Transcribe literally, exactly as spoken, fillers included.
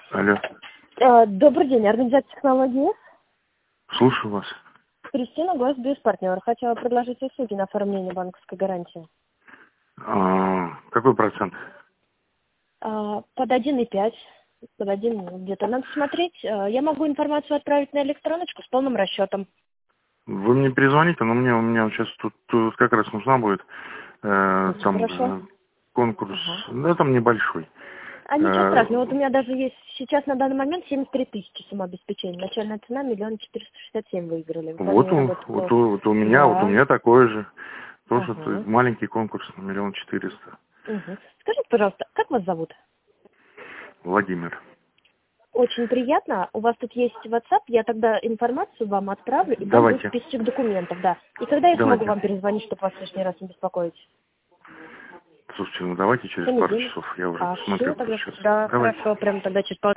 Алло. Э, Добрый день, организация технологии. Слушаю вас. Кристина, Глаз Биз партнер. Хотела предложить услуги на оформление банковской гарантии. А, какой процент? А, Под один и пять, под один где-то. Надо смотреть. А, Я могу информацию отправить на электроночку с полным расчетом. Вы мне перезвоните, но мне у меня вот сейчас тут, тут как раз нужна будет э, там Хорошо. э, конкурс. Ага. Ну, там небольшой. А ничего Э, страшного. Вот у меня даже есть сейчас на данный момент семьдесят три тысячи самообеспечения. Начальная цена миллион четыреста шестьдесят семь выиграли. В вот, плане у, работы вот, по... у, вот у меня, вот у Да. меня такой же. Тоже т- Ага. маленький конкурс на миллион четыреста. Угу. Скажите, пожалуйста, как вас зовут? Владимир. Очень приятно. У вас тут есть WhatsApp, я тогда информацию вам отправлю, и там будет Давайте. список документов, да. И когда я смогу Давайте. вам перезвонить, чтобы вас лишний раз не беспокоить? Слушайте, ну давайте В через пару понедельник. часов. Я уже А, посмотрю все, тогда, сейчас. да, Давайте. хорошо, прямо тогда через пару